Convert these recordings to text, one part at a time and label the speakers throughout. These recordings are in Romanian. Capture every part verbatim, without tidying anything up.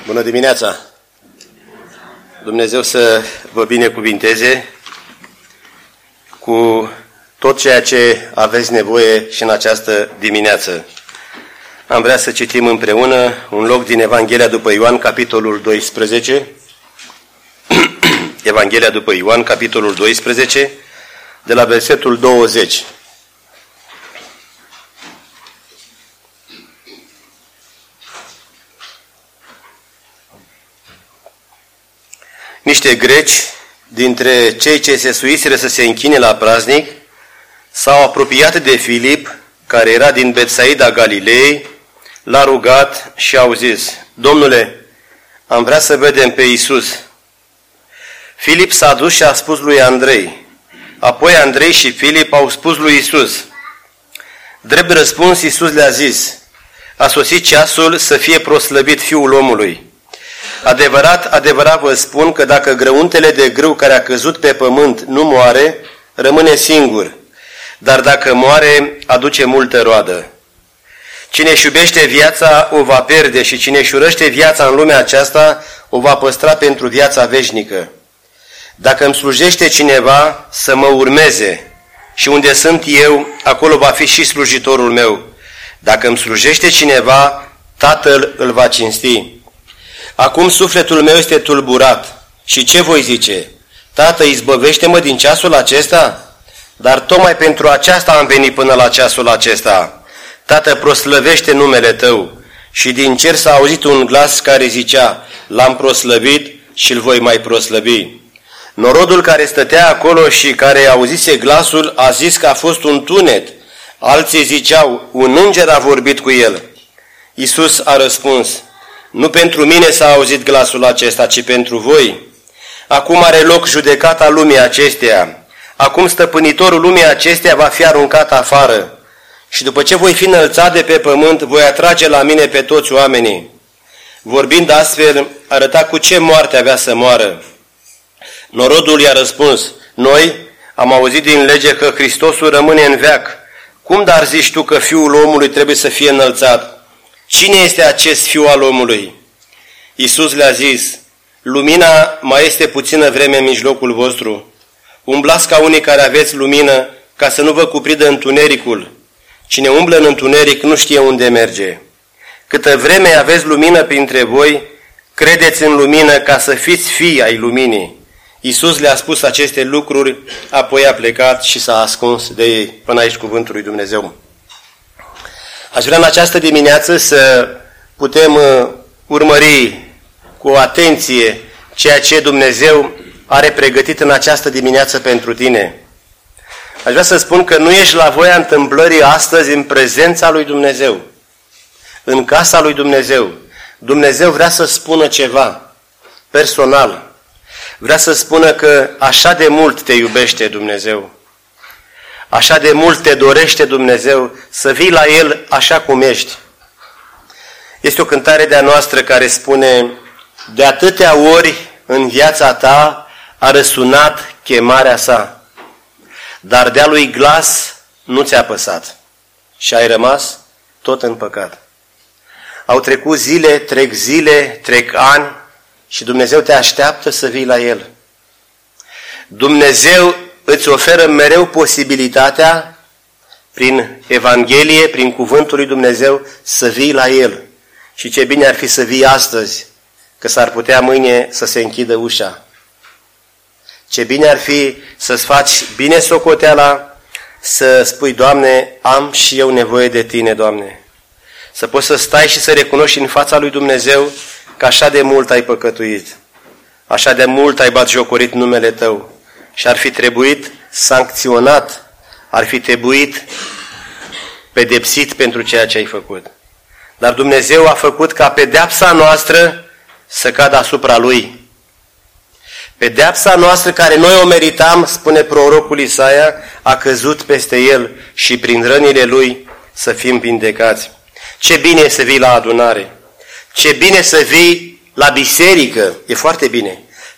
Speaker 1: Bună dimineața! Dumnezeu să vă binecuvinteze cu tot ceea ce aveți nevoie și în această dimineață. Am vrea să citim împreună un loc din Evanghelia după Ioan, capitolul doisprezece. Evanghelia după Ioan, capitolul doisprezece, de la versetul douăzeci. Niște greci, dintre cei ce se suiseră să se închine la praznic, s-au apropiat de Filip, care era din Betsaida Galilei, l-a rugat și au zis: Domnule, am vrea să vedem pe Iisus. Filip s-a dus și a spus lui Andrei. Apoi Andrei și Filip au spus lui Iisus. Drept răspuns, Iisus le-a zis: a sosit ceasul să fie proslăvit Fiul omului. Adevărat, adevărat vă spun că dacă grăuntele de grâu care a căzut pe pământ nu moare, rămâne singur, dar dacă moare, aduce multă roadă. Cine își iubește viața o va pierde și cine își urăște viața în lumea aceasta o va păstra pentru viața veșnică. Dacă îmi slujește cineva, să mă urmeze și unde sunt eu, acolo va fi și slujitorul meu. Dacă îmi slujește cineva, Tatăl îl va cinsti. Acum sufletul meu este tulburat. Și ce voi zice? Tată, izbăvește-mă din ceasul acesta? Dar tocmai pentru aceasta am venit până la ceasul acesta. Tată, proslăvește numele Tău. Și din cer s-a auzit un glas care zicea: L-am proslăvit și îl voi mai proslăvi. Norodul care stătea acolo și care auzise glasul a zis că a fost un tunet. Alții ziceau: un înger a vorbit cu el. Iisus a răspuns: nu pentru mine s-a auzit glasul acesta, ci pentru voi. Acum are loc judecata lumii acesteia. Acum stăpânitorul lumii acesteia va fi aruncat afară. Și după ce voi fi înălțat de pe pământ, voi atrage la mine pe toți oamenii. Vorbind astfel, arăta cu ce moarte avea să moară. Norodul i-a răspuns: noi am auzit din lege că Hristosul rămâne în veac. Cum dar zici tu că Fiul omului trebuie să fie înălțat? Cine este acest Fiu al omului? Iisus le-a zis: lumina mai este puțină vreme în mijlocul vostru. Umblați ca unii care aveți lumină, ca să nu vă cuprindă întunericul. Cine umblă în întuneric nu știe unde merge. Câtă vreme aveți lumină printre voi, credeți în lumină ca să fiți fii ai luminii. Iisus le-a spus aceste lucruri, apoi a plecat și s-a ascuns de ei. Până aici cuvântul lui Dumnezeu. Aș vrea în această dimineață să putem urmări cu atenție ceea ce Dumnezeu are pregătit în această dimineață pentru tine. Aș vrea să spun că nu ești la voia întâmplării astăzi în prezența lui Dumnezeu, în casa lui Dumnezeu. Dumnezeu vrea să spună ceva personal. Vrea să spună că așa de mult te iubește Dumnezeu. Așa de mult te dorește Dumnezeu să vii la El așa cum ești. Este o cântare de-a noastră care spune: de atâtea ori în viața ta a răsunat chemarea sa, dar de-a lui glas nu ți-a păsat și ai rămas tot în păcat. Au trecut zile, trec zile, trec ani și Dumnezeu te așteaptă să vii la El. Dumnezeu îți oferă mereu posibilitatea, prin Evanghelie, prin cuvântul lui Dumnezeu, să vii la El. Și ce bine ar fi să vii astăzi, că s-ar putea mâine să se închidă ușa. Ce bine ar fi să-ți faci bine socoteala, să spui: Doamne, am și eu nevoie de Tine, Doamne. Să poți să stai și să recunoști în fața lui Dumnezeu că așa de mult ai păcătuit, așa de mult ai batjocorit numele Tău. Și ar fi trebuit sancționat, ar fi trebuit pedepsit pentru ceea ce ai făcut. Dar Dumnezeu a făcut ca pedeapsa noastră să cadă asupra Lui. Pedeapsa noastră care noi o meritam, spune prorocul Isaia, a căzut peste El și prin rănile Lui să fim vindecați. Ce bine e să vii la adunare! Ce bine să vii la biserică! E foarte bine!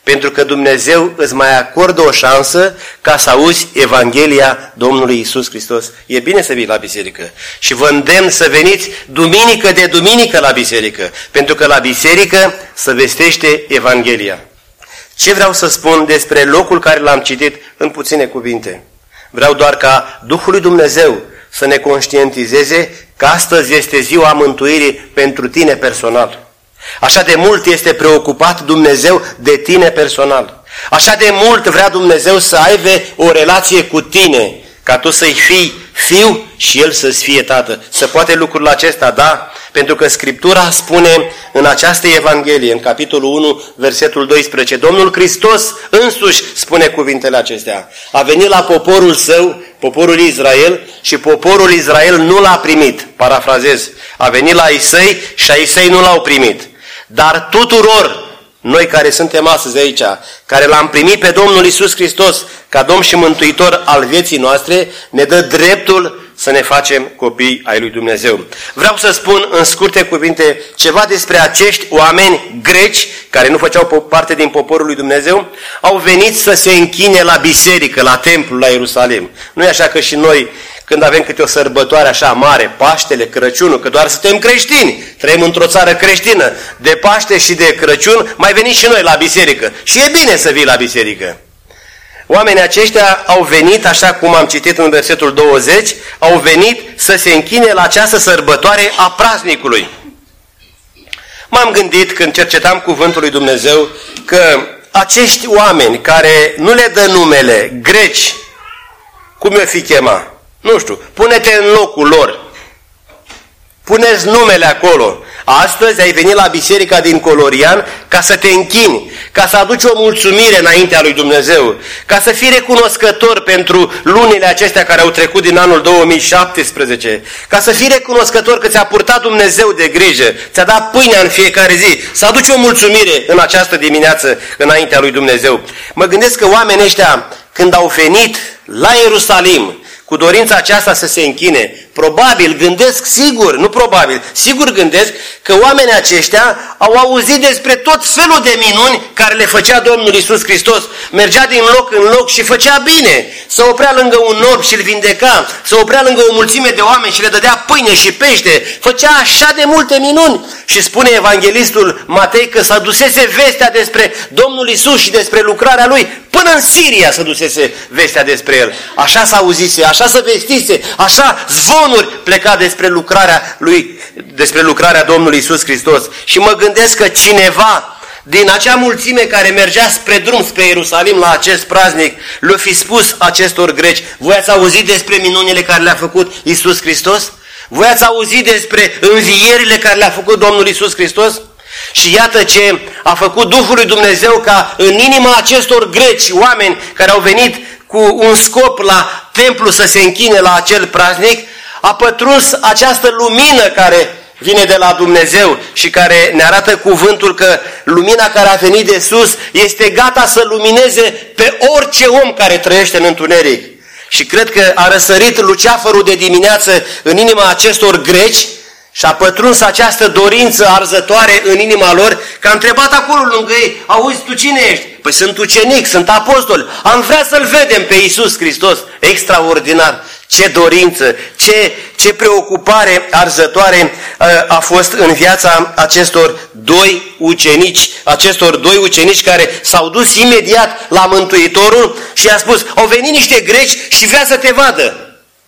Speaker 1: Pentru că Dumnezeu îți mai acordă o șansă ca să auzi Evanghelia Domnului Iisus Hristos. E bine să vii la biserică și vă îndemn să veniți duminică de duminică la biserică, pentru că la biserică se vestește Evanghelia. Ce vreau să spun despre locul care l-am citit în puține cuvinte? Vreau doar ca Duhul lui Dumnezeu să ne conștientizeze că astăzi este ziua mântuirii pentru tine personal. Așa de mult este preocupat Dumnezeu de tine personal. Așa de mult vrea Dumnezeu să aibă o relație cu tine, ca tu să-i fii fiu și El să-ți fie tată. Se poate lucrul acesta, da? Pentru că Scriptura spune în această Evanghelie, în capitolul unu, versetul doisprezece, Domnul Hristos însuși spune cuvintele acestea. A venit la poporul său, poporul Israel, și poporul Israel nu l-a primit. Parafrazez. A venit la ei săi și ai săi nu l-au primit. Dar tuturor, noi care suntem astăzi aici, care l-am primit pe Domnul Iisus Hristos ca Domn și Mântuitor al vieții noastre, ne dă dreptul să ne facem copii ai lui Dumnezeu. Vreau să spun în scurte cuvinte ceva despre acești oameni greci care nu făceau parte din poporul lui Dumnezeu, au venit să se închine la biserică, la templu, la Ierusalim. Nu e așa că și noi, când avem câte o sărbătoare așa mare, Paștele, Crăciunul, că doar suntem creștini, trăim într-o țară creștină, de Paște și de Crăciun, mai venim și noi la biserică. Și e bine să vii la biserică. Oamenii aceștia au venit, așa cum am citit în versetul douăzeci, au venit să se închine la această sărbătoare a praznicului. M-am gândit când cercetam cuvântul lui Dumnezeu că acești oameni care nu le dă numele greci, cum i-o fi chema? Nu știu, pune-te în locul lor. Puneți numele acolo. Astăzi ai venit la biserica din Colorian ca să te închini, ca să aduci o mulțumire înaintea lui Dumnezeu, ca să fii recunoscător pentru lunile acestea care au trecut din anul două mii șaptesprezece, ca să fii recunoscător că ți-a purtat Dumnezeu de grijă, ți-a dat pâinea în fiecare zi, să aduci o mulțumire în această dimineață înaintea lui Dumnezeu. Mă gândesc că oamenii ăștia, când au venit la Ierusalim, cu dorința aceasta să se închine, probabil gândesc, sigur, nu probabil, sigur gândesc că oamenii aceștia au auzit despre tot felul de minuni care le făcea Domnul Iisus Hristos. Mergea din loc în loc și făcea bine. Se oprea lângă un orb și îl vindeca, se oprea lângă o mulțime de oameni și le dădea pâine și pește. Făcea așa de multe minuni. Și spune evanghelistul Matei că s-a dusese vestea despre Domnul Iisus și despre lucrarea Lui. Până în Siria se dusese vestea despre El. Așa s-a auzise, așa se vestise, așa zvonuri pleca despre lucrarea Lui, despre lucrarea Domnului Iisus Hristos. Și mă gândesc că cineva din acea mulțime care mergea spre drum, spre Ierusalim la acest praznic, le-a fi spus acestor greci: voi ați auzit despre minunile care le-a făcut Iisus Hristos? Voi ați auzit despre învierile care le-a făcut Domnul Iisus Hristos? Și iată ce a făcut Duhul lui Dumnezeu ca în inima acestor greci, oameni care au venit cu un scop la templu să se închine la acel praznic, a pătruns această lumină care vine de la Dumnezeu și care ne arată cuvântul că lumina care a venit de sus este gata să lumineze pe orice om care trăiește în întuneric. Și cred că a răsărit luceafărul de dimineață în inima acestor greci și a pătruns această dorință arzătoare în inima lor, că a întrebat acolo lângă ei: auzi, tu cine ești? Păi sunt ucenic, sunt apostol, am vrea să-L vedem pe Iisus Hristos. Extraordinar! Ce dorință, ce, ce preocupare arzătoare a fost în viața acestor doi ucenici, acestor doi ucenici care s-au dus imediat la Mântuitorul și i-a spus: au venit niște greci și vrea să te vadă.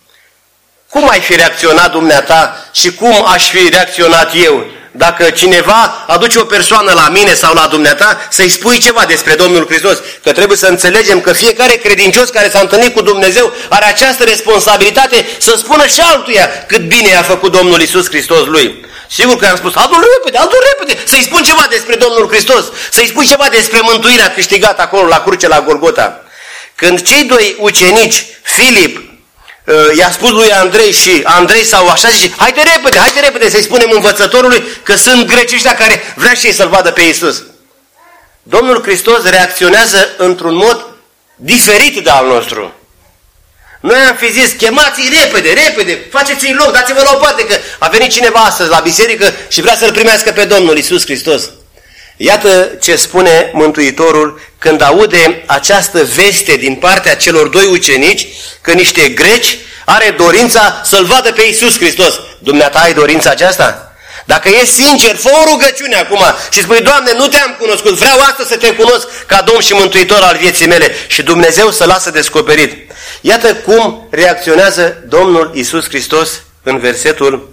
Speaker 1: Cum ai fi reacționat dumneata și cum aș fi reacționat eu dacă cineva aduce o persoană la mine sau la dumneata să-i spui ceva despre Domnul Hristos? Că trebuie să înțelegem că fiecare credincios care s-a întâlnit cu Dumnezeu are această responsabilitate să spună și altuia cât bine a făcut Domnul Iisus Hristos lui. Sigur că am spus: adu-l repede, adu-l repede, să-i spun ceva despre Domnul Hristos, să-i spui ceva despre mântuirea câștigată acolo la cruce la Golgota. Când cei doi ucenici, Filip, i-a spus lui Andrei și Andrei sau așa zice: haide repede, haide repede să-i spunem învățătorului că sunt greci ăștia care vrea și ei să-L vadă pe Iisus. Domnul Hristos reacționează într-un mod diferit de al nostru. Noi am fi zis: chemați-i repede, repede, faceți-i loc, dați-vă la o parte că a venit cineva astăzi la biserică și vrea să-L primească pe Domnul Iisus Hristos. Iată ce spune Mântuitorul când aude această veste din partea celor doi ucenici, că niște greci are dorința să-L vadă pe Iisus Hristos. Dumneata ai dorința aceasta? Dacă ești sincer, fă o rugăciune acum și spui, Doamne, nu te-am cunoscut, vreau astăzi să te cunosc ca Domn și Mântuitor al vieții mele, și Dumnezeu să lasă descoperit. Iată cum reacționează Domnul Iisus Hristos în versetul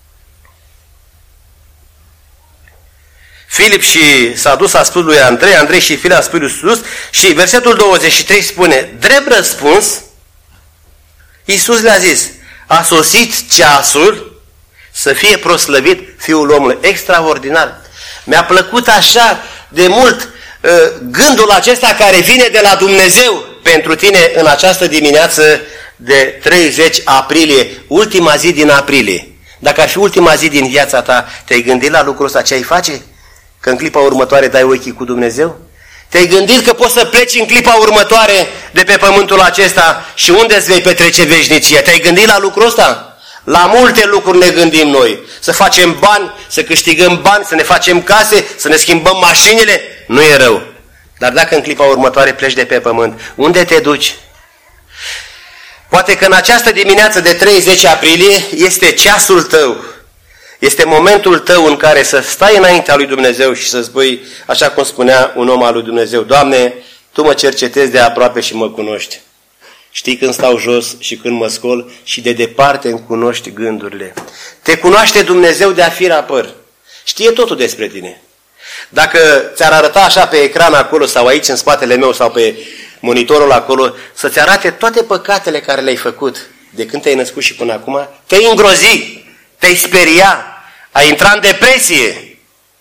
Speaker 1: Filip și s-a dus, a spus lui Andrei, Andrei și Filip a spus lui Iisus, și versetul douăzeci și trei spune, drept răspuns, Iisus le-a zis, a sosit ceasul să fie proslăvit Fiul omului. Extraordinar! Mi-a plăcut așa de mult uh, gândul acesta care vine de la Dumnezeu pentru tine în această dimineață de treizeci aprilie, ultima zi din aprilie. Dacă ar fi ultima zi din viața ta, te-ai gândit la lucrul ăsta, ce ai face? Că în clipa următoare dai ochii cu Dumnezeu? Te-ai gândit că poți să pleci în clipa următoare de pe pământul acesta și unde îți vei petrece veșnicia? Te-ai gândit la lucrul ăsta? La multe lucruri ne gândim noi. Să facem bani, să câștigăm bani, să ne facem case, să ne schimbăm mașinile. Nu e rău. Dar dacă în clipa următoare pleci de pe pământ, unde te duci? Poate că în această dimineață de treizeci aprilie este ceasul tău. Este momentul tău în care să stai înaintea lui Dumnezeu și să spui, așa cum spunea un om al lui Dumnezeu, Doamne, Tu mă cercetezi de aproape și mă cunoști. Știi când stau jos și când mă scol și de departe îmi cunoști gândurile. Te cunoaște Dumnezeu de-a fi la păr. Știe totul despre tine. Dacă ți-ar arăta așa pe ecran acolo sau aici în spatele meu sau pe monitorul acolo, să-ți arate toate păcatele care le-ai făcut de când te-ai născut și până acum, te-ai îngrozi, te-ai speria, ai intrat în depresie.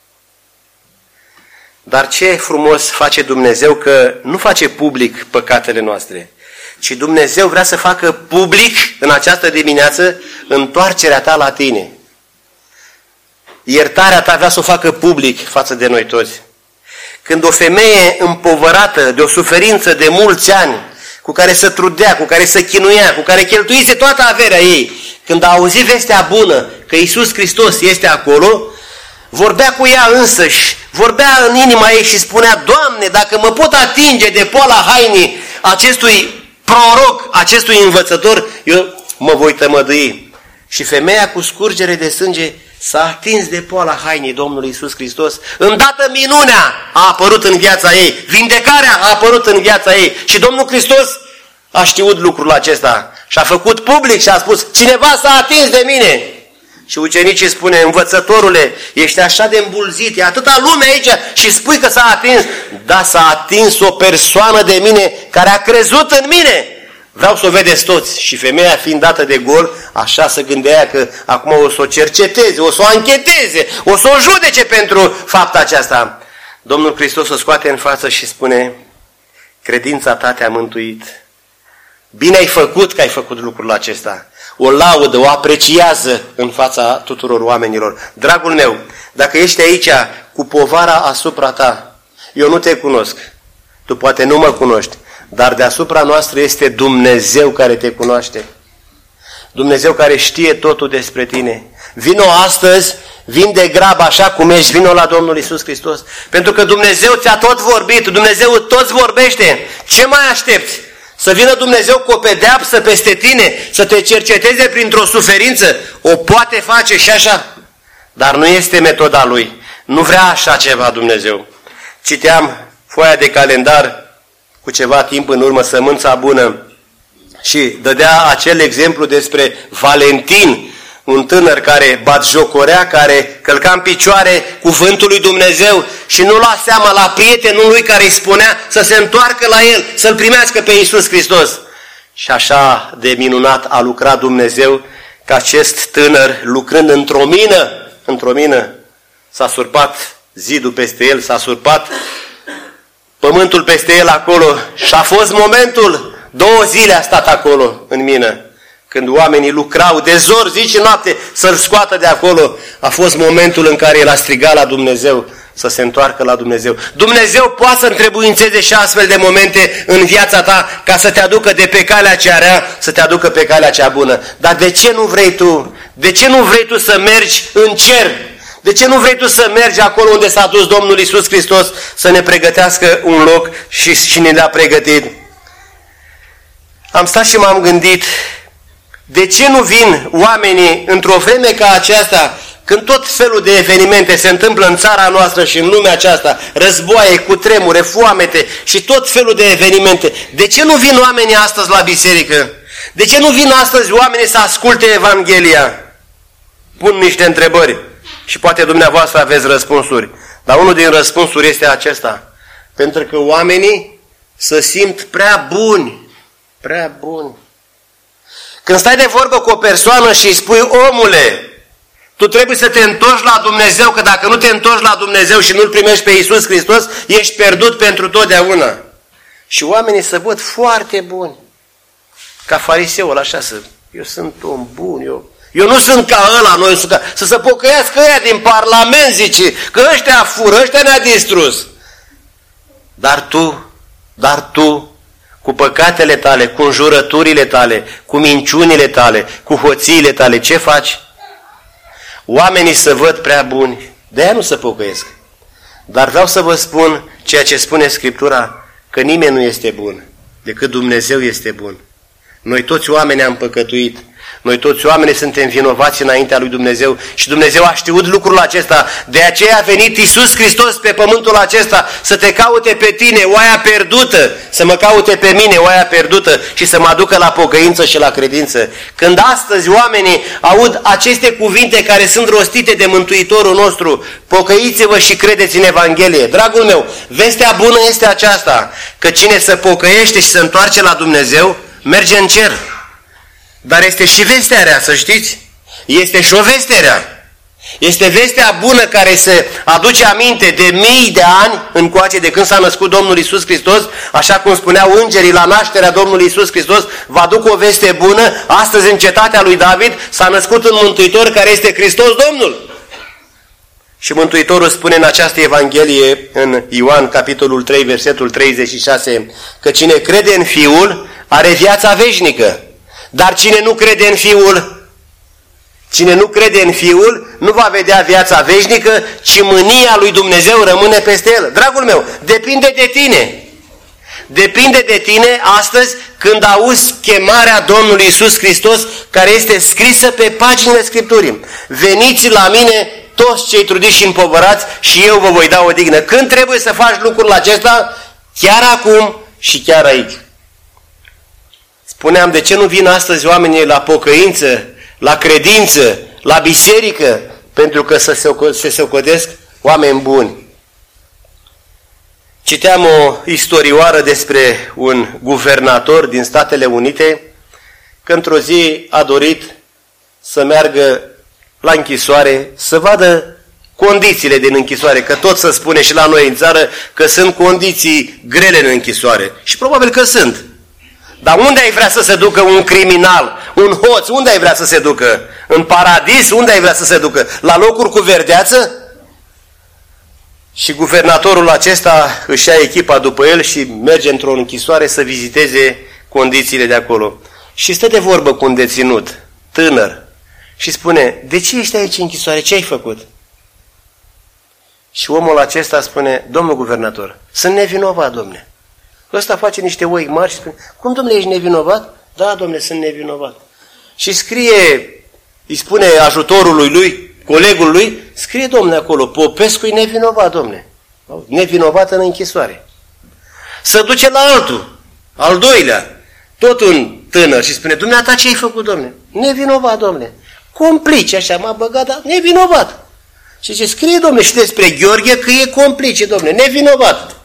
Speaker 1: Dar ce frumos face Dumnezeu că nu face public păcatele noastre, ci Dumnezeu vrea să facă public în această dimineață întoarcerea ta la tine. Iertarea ta vrea să o facă public față de noi toți. Când o femeie împovărată de o suferință de mulți ani, cu care se trudea, cu care se chinuia, cu care cheltuise toată averea ei, când a auzit vestea bună că Iisus Hristos este acolo, vorbea cu ea însăși, vorbea în inima ei și spunea, Doamne, dacă mă pot atinge de poala hainii acestui proroc, acestui învățător, eu mă voi tămădui. Și femeia cu scurgere de sânge s-a atins de poala hainii Domnului Iisus Hristos. Îndată minunea a apărut în viața ei, vindecarea a apărut în viața ei și Domnul Hristos a știut lucrul acesta și a făcut public și a spus, cineva s-a atins de mine. Și ucenicii spune, învățătorule, ești așa de îmbulzit, e atâta lume aici și spui că s-a atins. Da, s-a atins o persoană de mine care a crezut în mine. Vreau să o vedeți toți. Și femeia fiind dată de gol, așa se gândea că acum o să o cerceteze, o să o ancheteze, o să o judece pentru fapta aceasta. Domnul Hristos o scoate în față și spune, credința ta te-a mântuit. Bine ai făcut că ai făcut lucrul acesta. O laudă, o apreciază în fața tuturor oamenilor. Dragul meu, dacă ești aici cu povara asupra ta, eu nu te cunosc, tu poate nu mă cunoști, dar deasupra noastră este Dumnezeu care te cunoaște. Dumnezeu care știe totul despre tine. Vino astăzi, vin de grabă așa cum ești, vino la Domnul Iisus Hristos. Pentru că Dumnezeu ți-a tot vorbit, Dumnezeu tot vorbește. Ce mai aștepți? Să vină Dumnezeu cu o pedeapsă peste tine, să te cerceteze printr-o suferință? O poate face și așa, dar nu este metoda Lui. Nu vrea așa ceva Dumnezeu. Citeam foaia de calendar cu ceva timp în urmă, Sămânța Bună, și dădea acel exemplu despre Valentin, un tânăr care batjocorea, care călca în picioare cuvântul lui Dumnezeu și nu lua seama la prietenul lui care îi spunea să se întoarcă la el, să-L primească pe Iisus Hristos. Și așa de minunat a lucrat Dumnezeu că acest tânăr, lucrând într-o mină, într-o mină, s-a surpat zidul peste el, s-a surpat pământul peste el acolo și a fost momentul, două zile a stat acolo în mină. Când oamenii lucrau de zor, zi și noapte, să-l scoată de acolo, a fost momentul în care el a strigat la Dumnezeu să se întoarcă la Dumnezeu. Dumnezeu poate să întrebuințeze și astfel de momente în viața ta ca să te aducă de pe calea cea rea, să te aducă pe calea cea bună. Dar de ce nu vrei tu? De ce nu vrei tu să mergi în cer? De ce nu vrei tu să mergi acolo unde s-a dus Domnul Iisus Hristos să ne pregătească un loc și, și ne l-a pregătit? Am stat și m-am gândit, de ce nu vin oamenii într-o vreme ca aceasta, când tot felul de evenimente se întâmplă în țara noastră și în lumea aceasta, războaie, cutremure, foamete și tot felul de evenimente, de ce nu vin oamenii astăzi la biserică? De ce nu vin astăzi oamenii să asculte Evanghelia? Pun niște întrebări și poate dumneavoastră aveți răspunsuri. Dar unul din răspunsuri este acesta. Pentru că oamenii se simt prea buni. Prea buni. Când stai de vorbă cu o persoană și îi spui, omule, tu trebuie să te întorci la Dumnezeu, că dacă nu te întorci la Dumnezeu și nu-L primești pe Iisus Hristos, ești pierdut pentru totdeauna. Și oamenii se văd foarte buni. Ca fariseul, așa să, eu sunt om bun, eu, eu nu sunt ca ăla, noi sunt ca, să se pocăiască ăia din Parlament, zice, că ăștia fură, ăștia ne-a distrus. Dar tu, dar tu, cu păcatele tale, cu înjurăturile tale, cu minciunile tale, cu hoțiile tale, ce faci? Oamenii se văd prea buni, de-aia nu se pocăiesc. Dar vreau să vă spun ceea ce spune Scriptura, că nimeni nu este bun, decât Dumnezeu este bun. Noi toți oamenii am păcătuit. Noi toți oamenii suntem vinovați înaintea lui Dumnezeu și Dumnezeu a știut lucrul acesta. De aceea a venit Iisus Hristos pe pământul acesta să te caute pe tine, oaia pierdută, să mă caute pe mine, oaia pierdută, și să mă aducă la pocăință și la credință. Când astăzi oamenii aud aceste cuvinte care sunt rostite de Mântuitorul nostru, pocăiți-vă și credeți în Evanghelie. Dragul meu, vestea bună este aceasta, că cine se pocăiește și se întoarce la Dumnezeu, merge în cer. Dar este și vestea rea, să știți. Este și o veste rea. Este vestea bună care se aduce aminte de mii de ani încoace de când s-a născut Domnul Iisus Hristos, așa cum spuneau îngerii la nașterea Domnului Iisus Hristos, vă aduc o veste bună, astăzi în cetatea lui David s-a născut un Mântuitor care este Hristos Domnul. Și Mântuitorul spune în această Evanghelie, în Ioan, capitolul trei, versetul treizeci și șase, că cine crede în Fiul are viața veșnică. Dar cine nu crede în Fiul, cine nu crede în Fiul, nu va vedea viața veșnică, ci mânia lui Dumnezeu rămâne peste el. Dragul meu, depinde de tine. Depinde de tine astăzi când auzi chemarea Domnului Iisus Hristos, care este scrisă pe paginile Scripturii. Veniți la mine toți cei trudiți și împovărați și eu vă voi da o dignă. Când trebuie să faci lucrul acesta? Chiar acum și chiar aici. Spuneam, de ce nu vin astăzi oamenii la pocăință, la credință, la biserică? Pentru că se socotesc oameni buni. Citeam o istorioară despre un guvernator din Statele Unite, că într-o zi a dorit să meargă la închisoare, să vadă condițiile din închisoare, că tot se spune și la noi în țară că sunt condiții grele în închisoare. Și probabil că sunt. Dar unde ai vrea să se ducă un criminal, un hoț? Unde ai vrea să se ducă? În paradis? Unde ai vrea să se ducă? La locuri cu verdeață? Și guvernatorul acesta își ia echipa după el și merge într-o închisoare să viziteze condițiile de acolo. Și stă de vorbă cu un deținut, tânăr, și spune, de ce ești aici în închisoare? Ce ai făcut? Și omul acesta spune, domnul guvernator, sunt nevinovat, domne. Ăsta face niște oi mari și spune, cum, domnule, ești nevinovat? Da, domnule, sunt nevinovat. Și scrie, îi spune ajutorului lui, colegul lui, scrie, domnule, acolo, Popescu e nevinovat, domnule. Nevinovat în închisoare. Se duce la altul, al doilea, tot un tânăr, și spune, dumneata, ce ai făcut, domnule? Nevinovat, domnule. Complice, așa, m-a băgat, dar nevinovat. Și zice, scrie, domnule, și despre Gheorghe că e complice, domnule, nevinovat.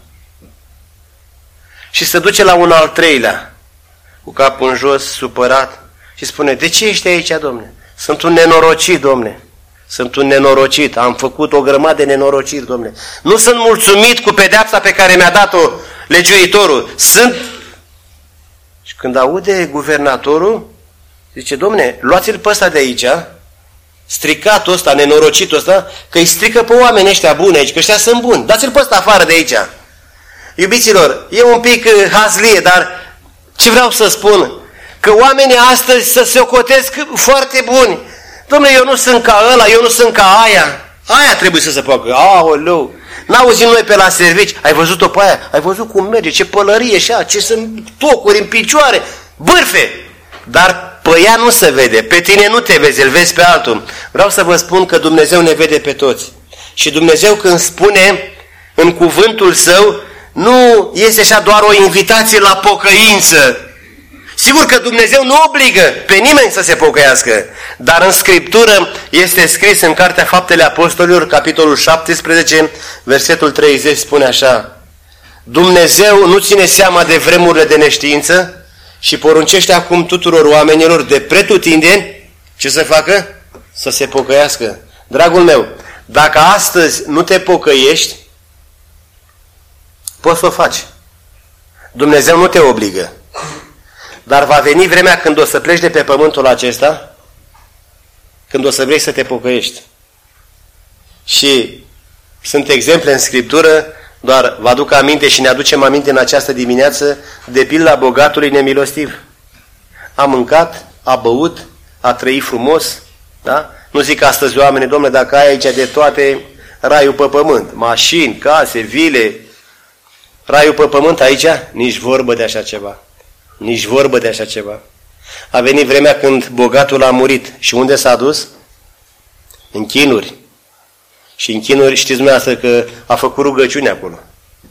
Speaker 1: Și se duce la un al treilea, cu capul în jos, supărat, și spune, de ce ești aici, domnule? Sunt un nenorocit, domnule. Sunt un nenorocit, am făcut o grămadă de nenorociri, domnule. Nu sunt mulțumit cu pedeapsa pe care mi-a dat-o legiuitorul. Sunt... Și când aude guvernatorul, zice, domnule, luați-l pe ăsta de aici, stricatul ăsta, nenorocitul ăsta, că îi strică pe oamenii ăștia buni aici, că ăștia sunt buni. Dați-l pe ăsta afară de aici. Iubiților, e un pic hazlie, dar ce vreau să spun? Că oamenii astăzi să se ocotesc foarte buni. Dom'le, eu nu sunt ca ăla, eu nu sunt ca aia. Aia trebuie să se facă. Aoleu! N-auzim noi pe la servici. Ai văzut-o pe aia? Ai văzut cum merge? Ce pălărie și aia, ce sunt tocuri în picioare. Bârfe! Dar pe ea nu se vede. Pe tine nu te vezi, îl vezi pe altul. Vreau să vă spun că Dumnezeu ne vede pe toți. Și Dumnezeu când spune în cuvântul Său, nu este așa doar o invitație la pocăință. Sigur că Dumnezeu nu obligă pe nimeni să se pocăiască, dar în Scriptură este scris în Cartea Faptele Apostolilor, capitolul șaptesprezece, versetul treizeci, spune așa: Dumnezeu nu ține seama de vremurile de neștiință și poruncește acum tuturor oamenilor de pretutindeni ce să facă? Să se pocăiască. Dragul meu, dacă astăzi nu te pocăiești, poți să o faci. Dumnezeu nu te obligă. Dar va veni vremea când o să pleci de pe pământul acesta, când o să vrei să te pocăiești. Și sunt exemple în Scriptură, doar vă aduc aminte și ne aducem aminte în această dimineață de pilda bogatului nemilostiv. A mâncat, a băut, a trăit frumos, da? Nu zic astăzi oamenii, domnule, dacă ai aici de toate, raiul pe pământ, mașini, case, vile, raiul pe pământ aici, nici vorbă de așa ceva. Nici vorbă de așa ceva. A venit vremea când bogatul a murit. Și unde s-a dus? În chinuri. Și în chinuri știți dumneavoastră că a făcut rugăciune acolo.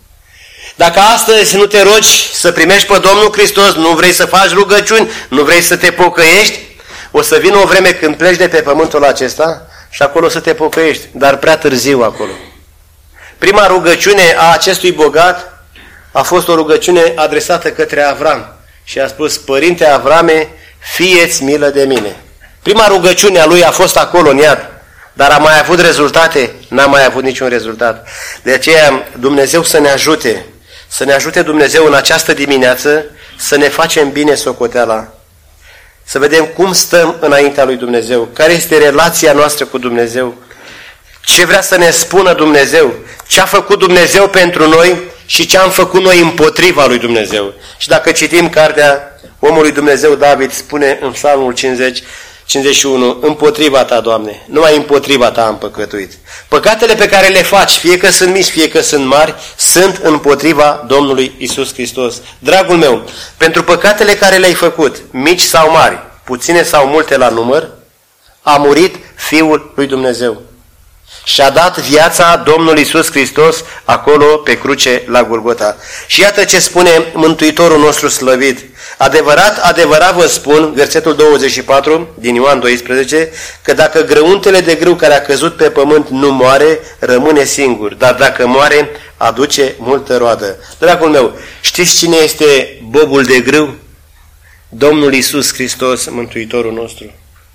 Speaker 1: Dacă astăzi nu te rogi să primești pe Domnul Hristos, nu vrei să faci rugăciuni, nu vrei să te pocăiești, o să vină o vreme când pleci de pe pământul acesta și acolo o să te pocăiești, dar prea târziu acolo. Prima rugăciune a acestui bogat a fost o rugăciune adresată către Avram. Și a spus: Părinte Avrame, fie-ți milă de mine. Prima rugăciune a lui a fost acolo în iad. Dar a mai avut rezultate? N-a mai avut niciun rezultat. De aceea Dumnezeu să ne ajute, să ne ajute Dumnezeu în această dimineață să ne facem bine socoteala. Să vedem cum stăm înaintea lui Dumnezeu, care este relația noastră cu Dumnezeu, ce vrea să ne spună Dumnezeu, ce a făcut Dumnezeu pentru noi și ce am făcut noi împotriva lui Dumnezeu. Și dacă citim cartea omului Dumnezeu David, spune în Psalmul cincizeci, cincizeci și unu, împotriva ta, Doamne, numai împotriva ta am păcătuit. Păcatele pe care le faci, fie că sunt mici, fie că sunt mari, sunt împotriva Domnului Isus Hristos. Dragul meu, pentru păcatele care le-ai făcut, mici sau mari, puține sau multe la număr, a murit Fiul lui Dumnezeu. Și-a dat viața Domnului Iisus Hristos acolo pe cruce la Golgota. Și iată ce spune Mântuitorul nostru slăvit. Adevărat, adevărat vă spun, versetul douăzeci și patru din Ioan doisprezece, că dacă grăuntele de grâu care a căzut pe pământ nu moare, rămâne singur, dar dacă moare, aduce multă roadă. Dragul meu, știți cine este bobul de grâu? Domnul Iisus Hristos, Mântuitorul nostru.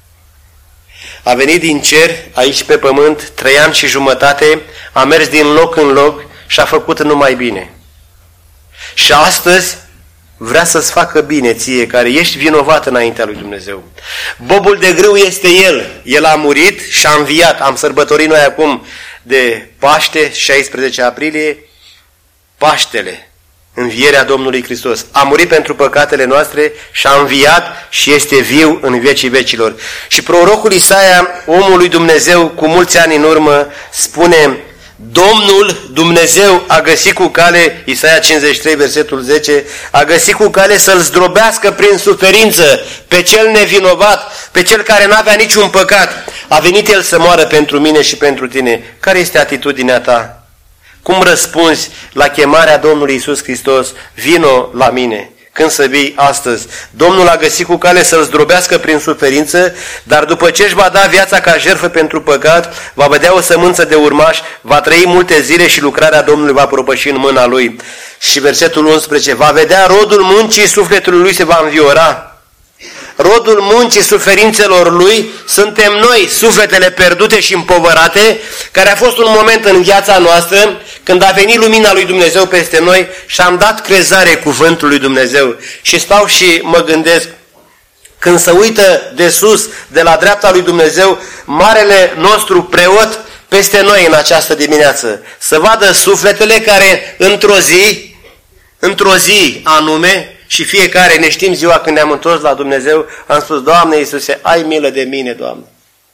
Speaker 1: A venit din cer, aici pe pământ, trei ani și jumătate, a mers din loc în loc și a făcut numai bine. Și astăzi vrea să-ți facă bine ție, care ești vinovat înaintea lui Dumnezeu. Bobul de grâu este El. El a murit și a înviat. Am sărbătorit noi acum de Paște, șaisprezece aprilie, Paștele. Învierea Domnului Hristos. A murit pentru păcatele noastre și a înviat și este viu în vecii vecilor. Și prorocul Isaia, omul lui Dumnezeu, cu mulți ani în urmă, spune: Domnul Dumnezeu a găsit cu cale, Isaia cincizeci și trei, versetul zece, a găsit cu cale să-l zdrobească prin suferință pe cel nevinovat, pe cel care n-avea niciun păcat. A venit El să moară pentru mine și pentru tine. Care este atitudinea ta? Cum răspunzi la chemarea Domnului Iisus Hristos? Vino la mine. Când să vii astăzi? Domnul a găsit cu cale să-l zdrobească prin suferință, dar după ce își va da viața ca jertfă pentru păcat, va vedea o sămânță de urmași, va trăi multe zile și lucrarea Domnului va propăși în mâna lui. Și versetul unsprezece, va vedea rodul muncii sufletului lui se va înviora. Rodul muncii suferințelor lui suntem noi, sufletele pierdute și împovărate, care a fost un moment în viața noastră când a venit lumina lui Dumnezeu peste noi și am dat crezare cuvântului lui Dumnezeu. Și stau și mă gândesc, când se uită de sus, de la dreapta lui Dumnezeu, marele nostru preot peste noi în această dimineață, să vadă sufletele care într-o zi, într-o zi anume, și fiecare ne știm ziua când ne-am întors la Dumnezeu, am spus: Doamne Iisuse, ai milă de mine, Doamne.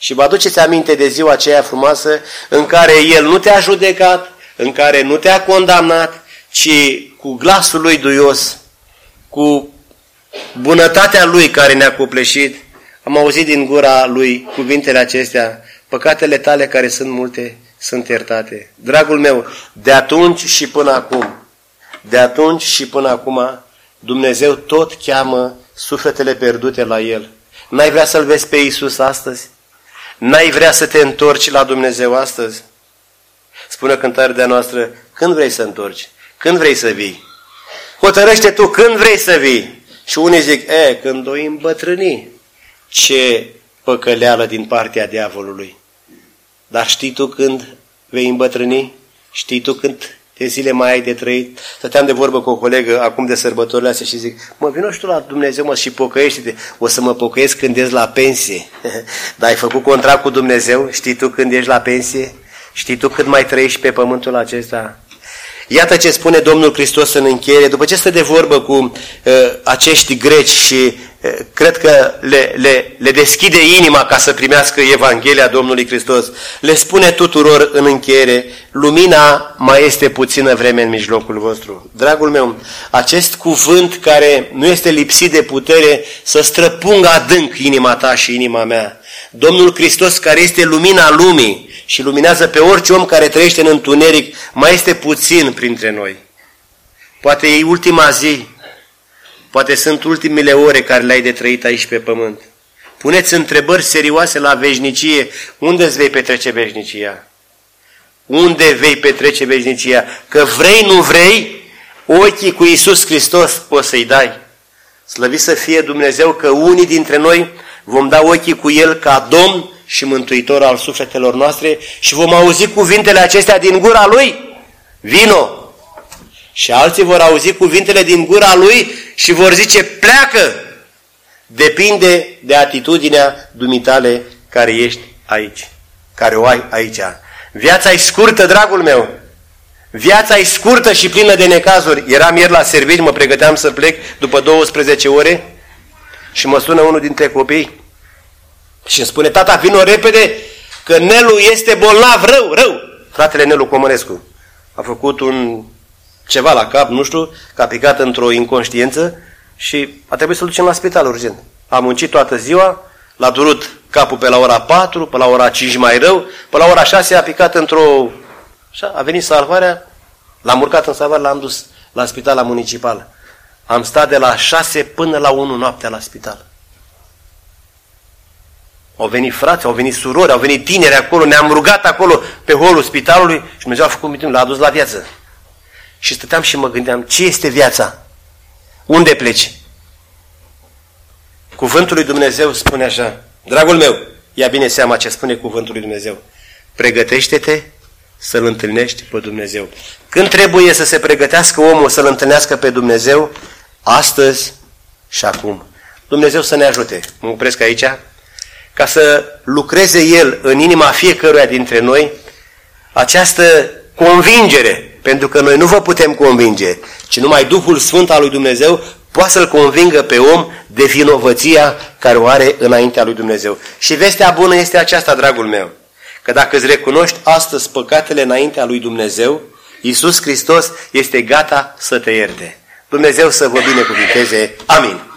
Speaker 1: Și vă aduceți aminte de ziua aceea frumoasă în care El nu te-a judecat, în care nu te-a condamnat, ci cu glasul Lui duios, cu bunătatea Lui care ne-a copleșit, am auzit din gura Lui cuvintele acestea: păcatele tale care sunt multe sunt iertate. Dragul meu, de atunci și până acum, de atunci și până acum, Dumnezeu tot cheamă sufletele pierdute la El. N-ai vrea să-L vezi pe Iisus astăzi? N-ai vrea să te întorci la Dumnezeu astăzi? Spune cântarea noastră: când vrei să întorci? Când vrei să vii? Hotărăște tu când vrei să vii. Și unii zic: e, când o îmbătrâni. Ce păcăleală din partea diavolului. Dar știi tu când vei îmbătrâni? Știi tu când de zile mai ai de trăit? Stăteam de vorbă cu o colegă acum de sărbătorile astea și zic: mă, vino și tu la Dumnezeu, mă, și pocăiește-te. O să mă pocăiesc când ești la pensie. Dar ai făcut contract cu Dumnezeu? Știi tu când ești la pensie? Știi tu cât mai trăiești pe pământul acesta? Iată ce spune Domnul Hristos în încheiere, după ce stă de vorbă cu uh, acești greci și uh, cred că le, le, le deschide inima ca să primească Evanghelia Domnului Hristos. Le spune tuturor în încheiere: lumina mai este puțină vreme în mijlocul vostru. Dragul meu, acest cuvânt care nu este lipsit de putere să străpungă adânc inima ta și inima mea. Domnul Hristos, care este lumina lumii și luminează pe orice om care trăiește în întuneric, mai este puțin printre noi. Poate e ultima zi, poate sunt ultimele ore care le-ai de trăit aici pe pământ. Puneți întrebări serioase la veșnicie. Unde îți vei petrece veșnicia? Unde vei petrece veșnicia? Că vrei, nu vrei, ochii cu Iisus Hristos poți să-i dai. Slăvit să fie Dumnezeu că unii dintre noi vom da ochii cu El ca Domn și Mântuitor al sufletelor noastre și vom auzi cuvintele acestea din gura Lui: vino! Și alții vor auzi cuvintele din gura Lui și vor zice: pleacă! Depinde de atitudinea dumitale care ești aici, care o ai aici. Viața e scurtă, dragul meu. Viața e scurtă și plină de necazuri. Eram ieri la servici, mă pregăteam să plec după douăsprezece ore și mă sună unul dintre copii și îmi spune: tata, vino repede că Nelu este bolnav, rău, rău. Fratele Nelu Comănescu a făcut un ceva la cap, nu știu, că a picat într-o inconștiență și a trebuit să-l ducem la spital urgent. A muncit toată ziua, l-a durut capul pe la ora patru, pe la ora cinci mai rău, pe la ora șase a picat într-o... A venit salvarea, l-am urcat în salvare, l-am dus la spitala municipală. Am stat de la șase până la unu noaptea la spital. Au venit frați, au venit surori, au venit tineri acolo, ne-am rugat acolo pe holul spitalului și Dumnezeu a făcut minuni, l-a adus la viață. Și stăteam și mă gândeam: ce este viața? Unde pleci? Cuvântul lui Dumnezeu spune așa, dragul meu, ia bine seama ce spune cuvântul lui Dumnezeu: pregătește-te să-L întâlnești pe Dumnezeu. Când trebuie să se pregătească omul să-L întâlnească pe Dumnezeu? Astăzi și acum. Dumnezeu să ne ajute. Mă opresc aici ca să lucreze El în inima fiecăruia dintre noi această convingere, pentru că noi nu vă putem convinge, ci numai Duhul Sfânt al lui Dumnezeu poate să-l convingă pe om de vinovăția care o are înaintea lui Dumnezeu. Și vestea bună este aceasta, dragul meu, că dacă îți recunoști astăzi păcatele înaintea lui Dumnezeu, Iisus Hristos este gata să te ierte. Dumnezeu să vă binecuvinteze. Amin.